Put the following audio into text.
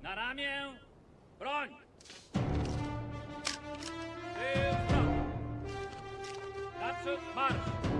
Na ramię! Broń! Tył w prawo! Naprzód marsz!